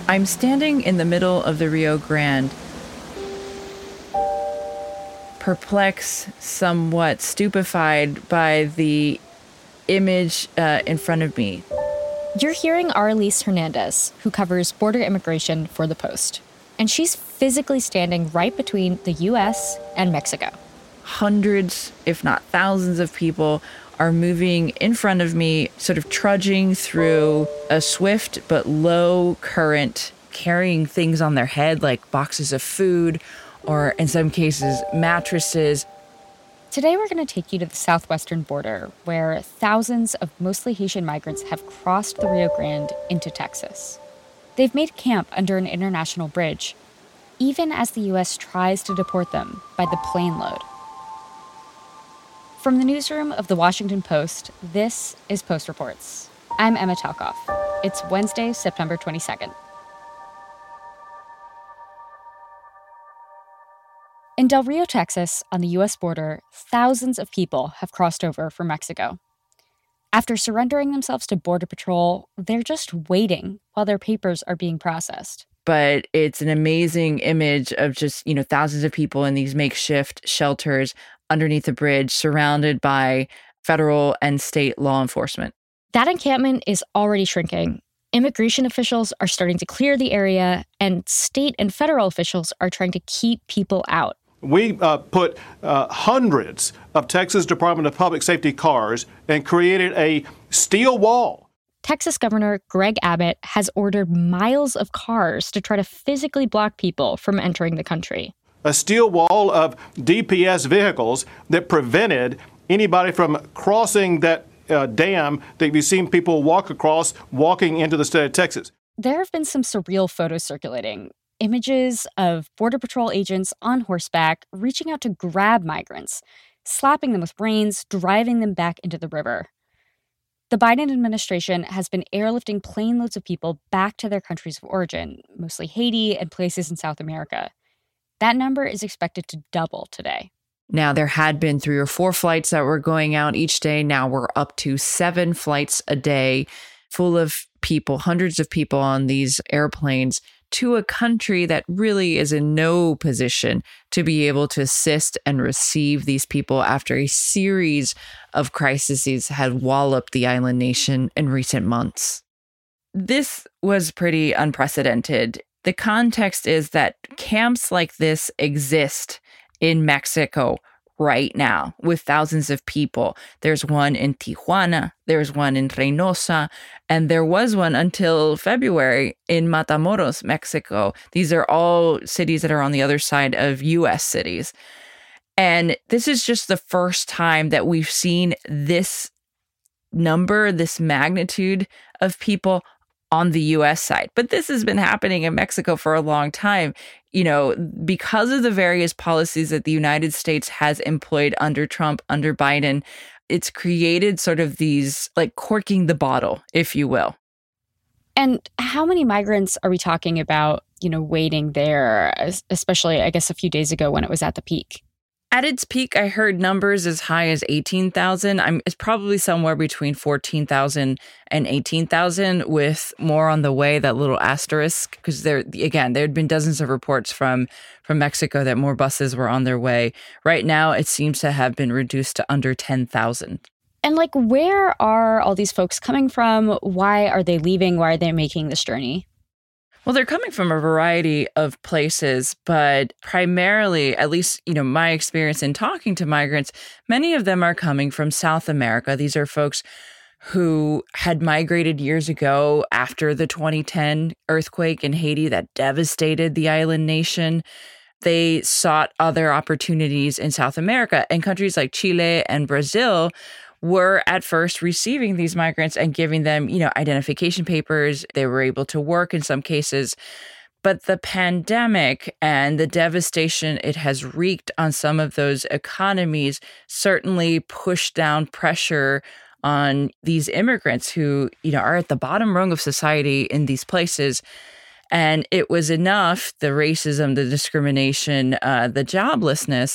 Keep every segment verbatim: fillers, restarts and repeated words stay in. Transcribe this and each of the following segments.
I'm standing in the middle of the Rio Grande, perplexed, somewhat stupefied by the image uh, in front of me. You're hearing Aralise Hernandez, who covers border immigration for The Post. And she's physically standing right between the U S and Mexico. Hundreds, if not thousands of people are moving in front of me, sort of trudging through a swift but low current, carrying things on their head like boxes of food or, in some cases, mattresses. Today, we're going to take you to the southwestern border, where thousands of mostly Haitian migrants have crossed the Rio Grande into Texas. They've made camp under an international bridge, even as the U S tries to deport them by the plane load. From the newsroom of The Washington Post, this is Post Reports. I'm Emma Talkoff. It's Wednesday, September twenty-second. In Del Rio, Texas, on the U S border, thousands of people have crossed over from Mexico. After surrendering themselves to Border Patrol, they're just waiting while their papers are being processed. But it's an amazing image of just, you know, thousands of people in these makeshift shelters underneath the bridge, surrounded by federal and state law enforcement. That encampment is already shrinking. Immigration officials are starting to clear the area, and state and federal officials are trying to keep people out. We uh, put uh, hundreds of Texas Department of Public Safety cars and created a steel wall. Texas Governor Greg Abbott has ordered miles of cars to try to physically block people from entering the country. A steel wall of D P S vehicles that prevented anybody from crossing that uh, dam that we've seen people walk across, walking into the state of Texas. There have been some surreal photos circulating. Images of Border Patrol agents on horseback reaching out to grab migrants, slapping them with reins, driving them back into the river. The Biden administration has been airlifting plane loads of people back to their countries of origin, mostly Haiti and places in South America. That number is expected to double today. Now, there had been three or four flights that were going out each day. Now we're up to seven flights a day, full of people, hundreds of people on these airplanes, to a country that really is in no position to be able to assist and receive these people after a series of crises had walloped the island nation in recent months. This was pretty unprecedented. The context is that camps like this exist in Mexico right now with thousands of people. There's one in Tijuana, there's one in Reynosa, and there was one until February in Matamoros, Mexico. These are all cities that are on the other side of U S cities. And this is just the first time that we've seen this number, this magnitude of people on the U S side. But this has been happening in Mexico for a long time. You know, because of the various policies that the United States has employed under Trump, under Biden, it's created sort of these, like, corking the bottle, if you will. And how many migrants are we talking about, you know, waiting there, especially, I guess, a few days ago when it was at the peak? At its peak, I heard numbers as high as eighteen thousand. I'm, it's probably somewhere between fourteen thousand and eighteen thousand, with more on the way, that little asterisk, because there, again, there had been dozens of reports from, from Mexico that more buses were on their way. Right now, it seems to have been reduced to under ten thousand. And, like, where are all these folks coming from? Why are they leaving? Why are they making this journey? Well, they're coming from a variety of places, but primarily, at least, you know, my experience in talking to migrants, many of them are coming from South America. These are folks who had migrated years ago after the twenty ten earthquake in Haiti that devastated the island nation. They sought other opportunities in South America, and countries like Chile and Brazil were at first receiving these migrants and giving them, you know, identification papers. They were able to work in some cases. But the pandemic and the devastation it has wreaked on some of those economies certainly pushed down pressure on these immigrants who, you know, are at the bottom rung of society in these places. And it was enough, the racism, the discrimination, uh, the joblessness,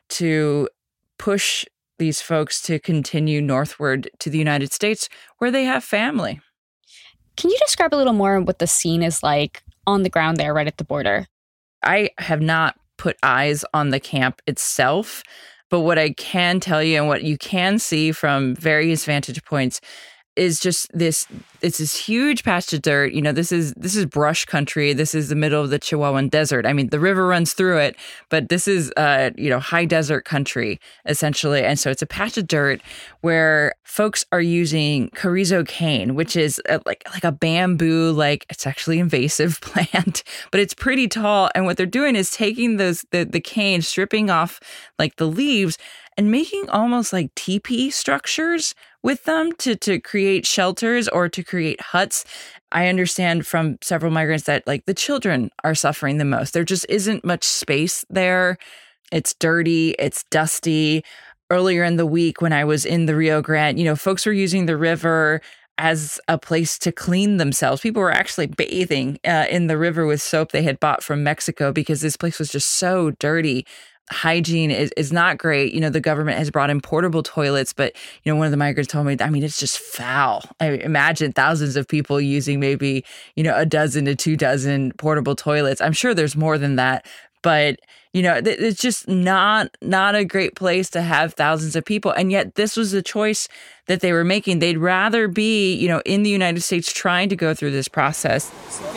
to push these folks to continue northward to the United States, where they have family. Can you describe a little more what the scene is like on the ground there right at the border. I have not put eyes on the camp itself, but what I can tell you and what you can see from various vantage points is just this, it's this huge patch of dirt. You know, this is this is brush country. This is the middle of the Chihuahuan Desert. I mean, the river runs through it, but this is, uh, you know, high desert country, essentially. And so it's a patch of dirt where folks are using carrizo cane, which is a, like, like a bamboo, like it's actually invasive plant, but it's pretty tall. And what they're doing is taking those the, the cane, stripping off like the leaves and making almost like teepee structures with them to, to create shelters or to create huts. I understand from several migrants that like the children are suffering the most. There just isn't much space there. It's dirty, it's dusty. Earlier in the week when I was in the Rio Grande, you know, folks were using the river as a place to clean themselves. People were actually bathing uh, in the river with soap they had bought from Mexico because this place was just so dirty. Hygiene is, is not great. You know, the government has brought in portable toilets, but, you know, one of the migrants told me, I mean, it's just foul. I imagine thousands of people using maybe, you know, a dozen to two dozen portable toilets. I'm sure there's more than that, but, you know, th- it's just not, not a great place to have thousands of people. And yet this was the choice that they were making. They'd rather be, you know, in the United States trying to go through this process.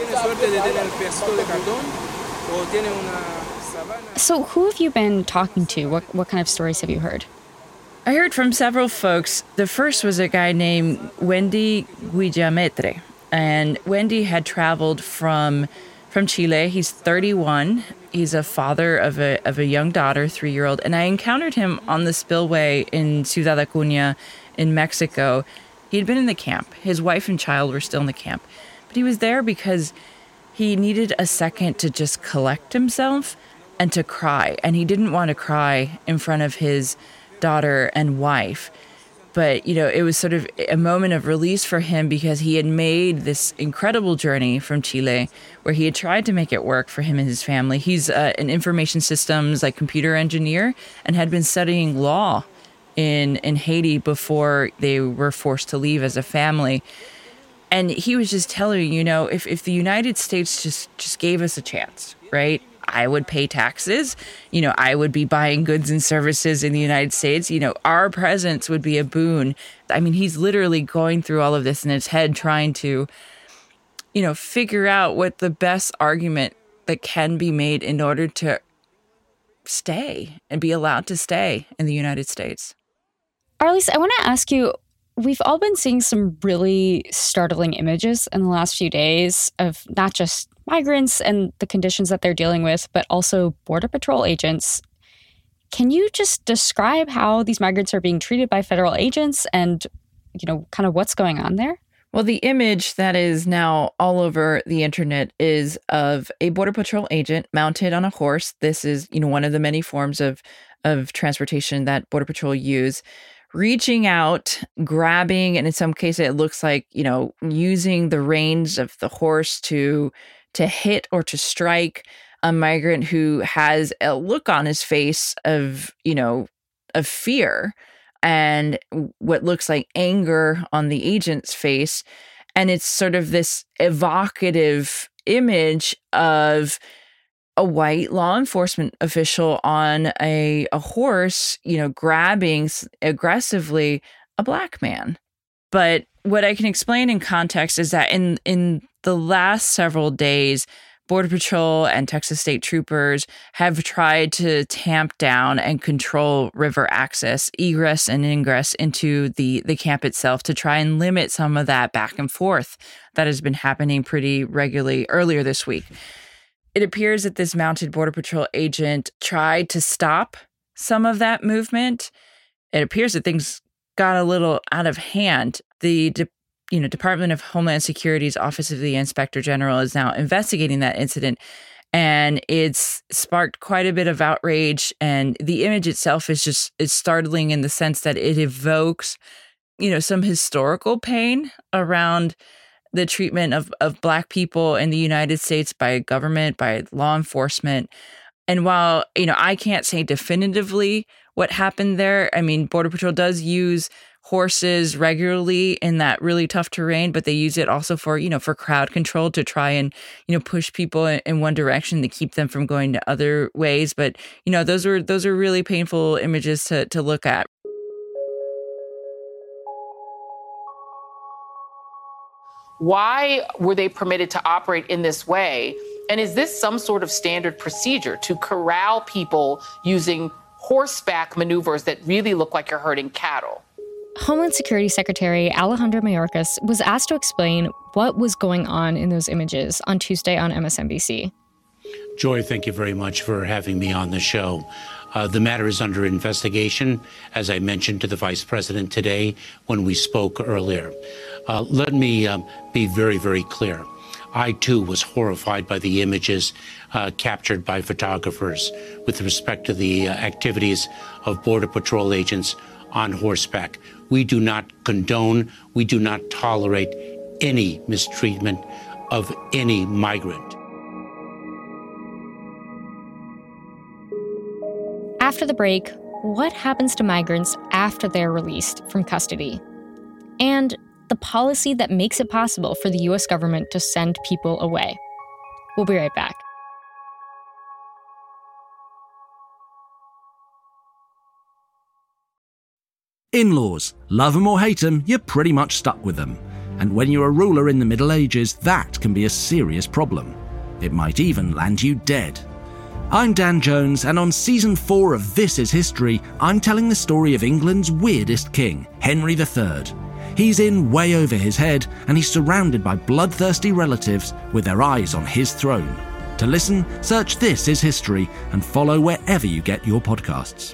So who have you been talking to? What what kind of stories have you heard? I heard from several folks. The first was a guy named Wendy Guillametre. And Wendy had traveled from from Chile. He's thirty-one. He's a father of a of a young daughter, three-year-old. And I encountered him on the spillway in Ciudad Acuña in Mexico. He'd been in the camp. His wife and child were still in the camp. But he was there because he needed a second to just collect himself and to cry. And he didn't want to cry in front of his daughter and wife. But, you know, it was sort of a moment of release for him because he had made this incredible journey from Chile where he had tried to make it work for him and his family. He's uh, an information systems, like computer engineer, and had been studying law in, in Haiti before they were forced to leave as a family. And he was just telling, you know, if, if the United States just, just gave us a chance, right? I would pay taxes. You know, I would be buying goods and services in the United States. You know, our presence would be a boon. I mean, he's literally going through all of this in his head, trying to, you know, figure out what the best argument that can be made in order to stay and be allowed to stay in the United States. Arlise, I want to ask you, we've all been seeing some really startling images in the last few days of not just migrants and the conditions that they're dealing with, but also Border Patrol agents. Can you just describe how these migrants are being treated by federal agents and, you know, kind of what's going on there? Well, the image that is now all over the internet is of a Border Patrol agent mounted on a horse. This is, you know, one of the many forms of, of transportation that Border Patrol use, reaching out, grabbing, and in some cases it looks like, you know, using the reins of the horse to to hit or to strike a migrant who has a look on his face of, you know, of fear and what looks like anger on the agent's face. And it's sort of this evocative image of a white law enforcement official on a, a horse, you know, grabbing aggressively a black man. But what I can explain in context is that in, in the last several days, Border Patrol and Texas State Troopers have tried to tamp down and control river access, egress and ingress into the, the camp itself to try and limit some of that back and forth that has been happening pretty regularly earlier this week. It appears that this mounted Border Patrol agent tried to stop some of that movement. It appears that things got a little out of hand. The de- you know, Department of Homeland Security's Office of the Inspector General is now investigating that incident, and it's sparked quite a bit of outrage. And the image itself is just is startling in the sense that it evokes, you know, some historical pain around the treatment of, of Black people in the United States by government, by law enforcement. And while, you know, I can't say definitively what happened there, I mean, Border Patrol does use horses regularly in that really tough terrain, but they use it also for, you know, for crowd control to try and, you know, push people in, in one direction to keep them from going to other ways. But, you know, those were those are really painful images to to look at. Why were they permitted to operate in this way? And is this some sort of standard procedure to corral people using horseback maneuvers that really look like you're herding cattle? Homeland Security Secretary Alejandro Mayorkas was asked to explain what was going on in those images on Tuesday on M S N B C. Joy, thank you very much for having me on the show. Uh, the matter is under investigation, as I mentioned to the Vice President today when we spoke earlier. Uh, let me um, be very, very clear. I, too, was horrified by the images uh, captured by photographers with respect to the uh, activities of Border Patrol agents on horseback. We do not condone, we do not tolerate any mistreatment of any migrant. After the break, what happens to migrants after they're released from custody? And the policy that makes it possible for the U S government to send people away. We'll be right back. In-laws, love them or hate them, you're pretty much stuck with them. And when you're a ruler in the Middle Ages, that can be a serious problem. It might even land you dead. I'm Dan Jones, and on season four of This Is History, I'm telling the story of England's weirdest king, Henry the Third. He's in way over his head, and he's surrounded by bloodthirsty relatives with their eyes on his throne. To listen, search This Is History and follow wherever you get your podcasts.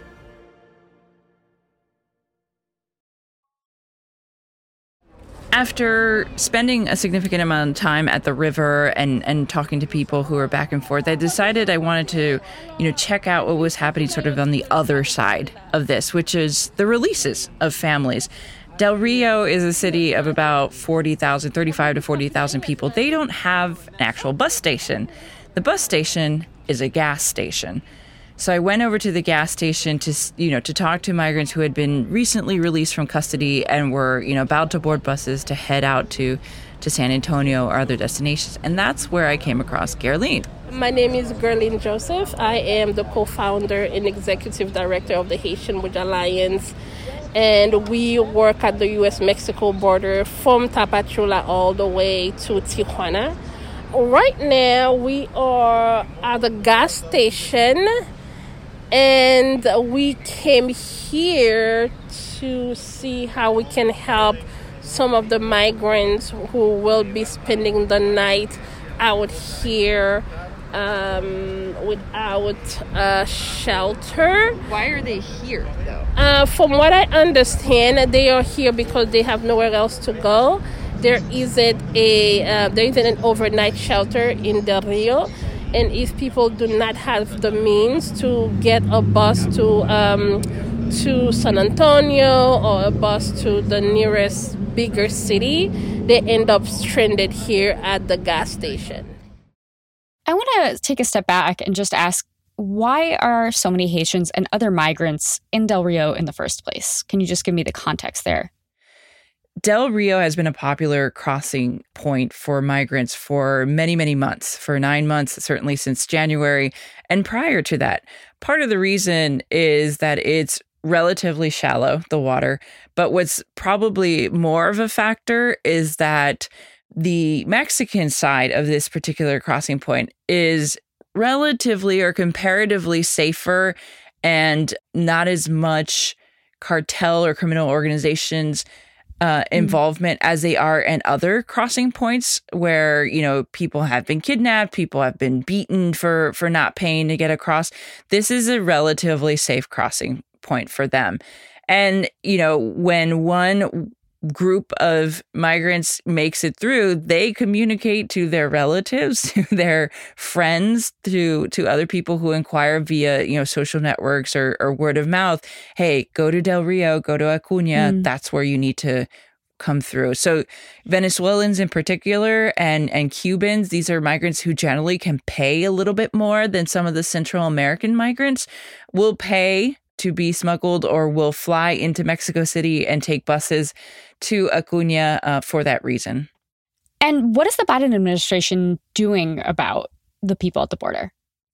After spending a significant amount of time at the river and, and talking to people who were back and forth, I decided I wanted to, you know, check out what was happening sort of on the other side of this, which is the releases of families. Del Rio is a city of about forty thousand, thirty-five to forty thousand people. They don't have an actual bus station. The bus station is a gas station. So I went over to the gas station to, you know, to talk to migrants who had been recently released from custody and were, you know, about to board buses to head out to, to San Antonio or other destinations. And that's where I came across Gerline. My name is Gerline Joseph. I am the co-founder and executive director of the Haitian Bridge Alliance. And we work at the U S Mexico border from Tapachula all the way to Tijuana. Right now, we are at a gas station. And we came here to see how we can help some of the migrants who will be spending the night out here um, without a shelter. Why are they here, though? Uh, from what I understand, they are here because they have nowhere else to go. There isn't a uh, there isn't an overnight shelter in Del Rio. And if people do not have the means to get a bus to um, to San Antonio or a bus to the nearest bigger city, they end up stranded here at the gas station. I want to take a step back and just ask, why are so many Haitians and other migrants in Del Rio in the first place? Can you just give me the context there? Del Rio has been a popular crossing point for migrants for many, many months, for nine months, certainly since January. And prior to that, part of the reason is that it's relatively shallow, the water. But what's probably more of a factor is that the Mexican side of this particular crossing point is relatively or comparatively safer and not as much cartel or criminal organizations Uh, involvement as they are in other crossing points where, you know, people have been kidnapped, people have been beaten for, for not paying to get across. This is a relatively safe crossing point for them. And, you know, when one group of migrants makes it through, they communicate to their relatives, to their friends, to to other people who inquire via, you know, social networks or, or word of mouth. Hey, go to Del Rio, go to Acuña. Mm. That's where you need to come through. So Venezuelans in particular and, and Cubans, these are migrants who generally can pay a little bit more than some of the Central American migrants, will pay to be smuggled or will fly into Mexico City and take buses to Acuña uh, for that reason. And what is the Biden administration doing about the people at the border?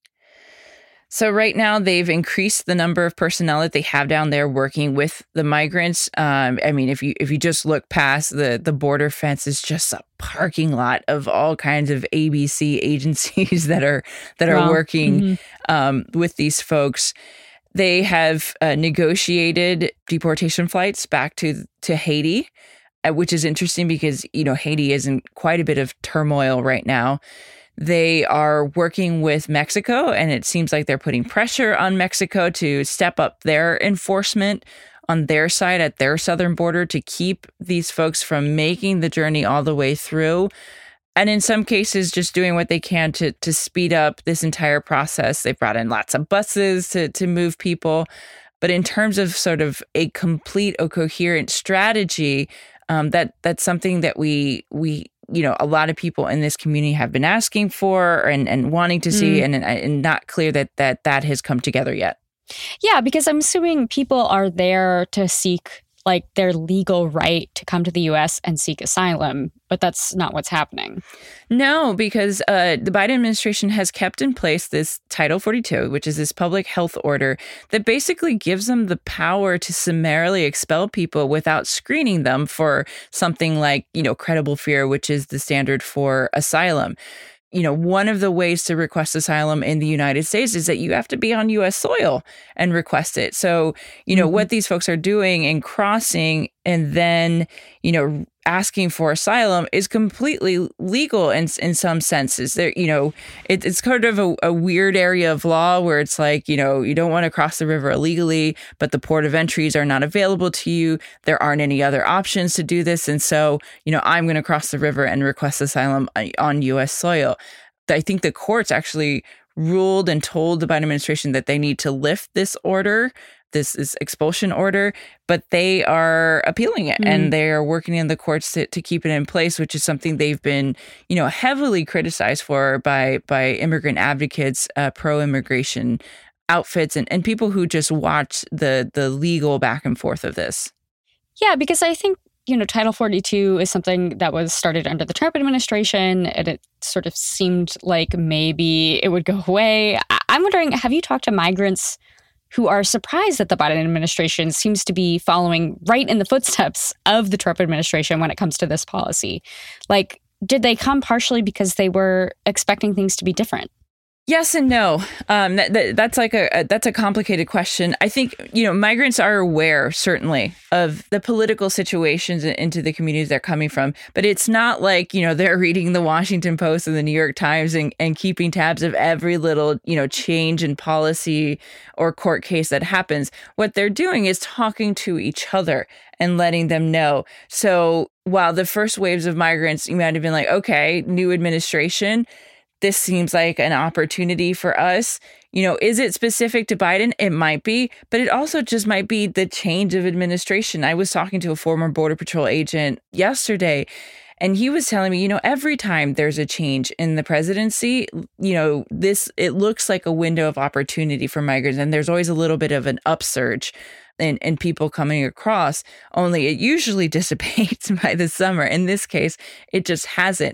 So right now, they've increased the number of personnel that they have down there working with the migrants. Um, I mean, if you if you just look past the, the border fence, it's just a parking lot of all kinds of A B C agencies that are that are wow. working mm-hmm. um, with these folks. They have uh, negotiated deportation flights back to to Haiti, uh, which is interesting because, you know, Haiti is in quite a bit of turmoil right now. They are working with Mexico, and it seems like they're putting pressure on Mexico to step up their enforcement on their side at their southern border to keep these folks from making the journey all the way through. And in some cases, just doing what they can to to speed up this entire process. They've brought in lots of buses to, to move people. But in terms of sort of a complete or coherent strategy, um, that that's something that we we you know, a lot of people in this community have been asking for and, and wanting to see, mm. and, and not clear that, that that has come together yet. Yeah, because I'm assuming people are there to seek like their legal right to come to the U S and seek asylum, but that's not what's happening. No, because uh, the Biden administration has kept in place this Title forty-two, which is this public health order that basically gives them the power to summarily expel people without screening them for something like, you know, credible fear, which is the standard for asylum. You know, one of the ways to request asylum in the United States is that you have to be on U S soil and request it. So, you know, mm-hmm. what these folks are doing in crossing and then, you know, asking for asylum is completely legal in in some senses. There, you know, it, it's kind of a, a weird area of law where it's like, you know, you don't want to cross the river illegally, but the port of entries are not available to you. There aren't any other options to do this. And so, you know, I'm going to cross the river and request asylum on U S soil. I think the courts actually ruled and told the Biden administration that they need to lift this order, this, this expulsion order, but they are appealing it mm. and they are working in the courts to, to keep it in place, which is something they've been, you know, heavily criticized for by by immigrant advocates, uh, pro-immigration outfits, and, and people who just watch the the legal back and forth of this. Yeah, because I think, you know, Title forty-two is something that was started under the Trump administration, and it sort of seemed like maybe it would go away. I- I'm wondering, have you talked to migrants who are surprised that the Biden administration seems to be following right in the footsteps of the Trump administration when it comes to this policy? Like, did they come partially because they were expecting things to be different? Yes and no. Um, that, that, that's like a, a that's a complicated question. I think, you know, migrants are aware, certainly, of the political situations into the communities they're coming from. But it's not like, you know, they're reading the Washington Post and the New York Times and, and keeping tabs of every little, you know, change in policy or court case that happens. What they're doing is talking to each other and letting them know. So while the first waves of migrants, you might have been like, okay, new administration, this seems like an opportunity for us. You know, is it specific to Biden? It might be, but it also just might be the change of administration. I was talking to a former Border Patrol agent yesterday, and he was telling me, you know, every time there's a change in the presidency, you know, this, it looks like a window of opportunity for migrants. And there's always a little bit of an upsurge in, in people coming across, only it usually dissipates by the summer. In this case, it just hasn't.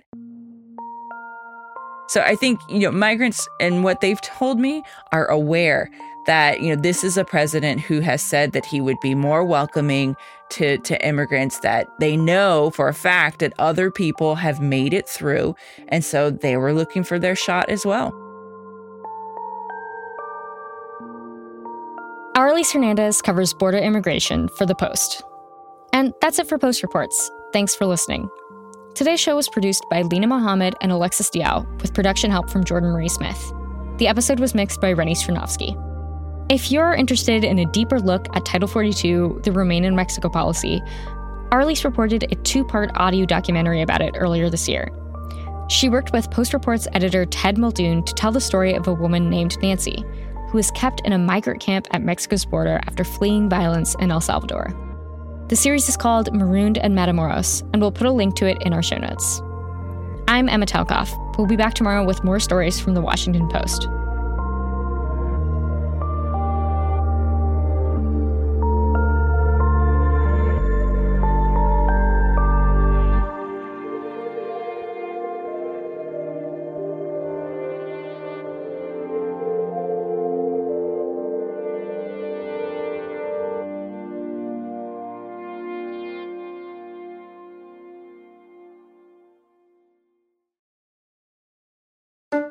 So I think, you know, migrants and what they've told me are aware that, you know, this is a president who has said that he would be more welcoming to, to immigrants, that they know for a fact that other people have made it through. And so they were looking for their shot as well. Aurelice Hernandez covers border immigration for The Post. And that's it for Post Reports. Thanks for listening. Today's show was produced by Lena Mohammed and Alexis Diao, with production help from Jordan Marie Smith. The episode was mixed by Rennie Stranovsky. If you're interested in a deeper look at Title forty-two, the Remain in Mexico policy, Aurelice reported a two-part audio documentary about it earlier this year. She worked with Post Reports editor Ted Muldoon to tell the story of a woman named Nancy, who was kept in a migrant camp at Mexico's border after fleeing violence in El Salvador. The series is called Marooned and Matamoros, and we'll put a link to it in our show notes. I'm Emma Talkoff. We'll be back tomorrow with more stories from the Washington Post.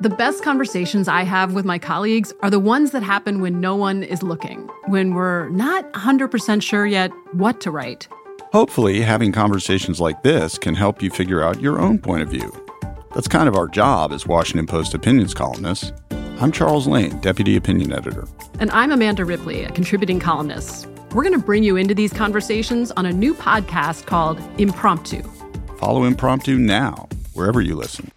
The best conversations I have with my colleagues are the ones that happen when no one is looking, when we're not one hundred percent sure yet what to write. Hopefully, having conversations like this can help you figure out your own point of view. That's kind of our job as Washington Post opinions columnists. I'm Charles Lane, Deputy Opinion Editor. And I'm Amanda Ripley, a contributing columnist. We're going to bring you into these conversations on a new podcast called Impromptu. Follow Impromptu now, wherever you listen.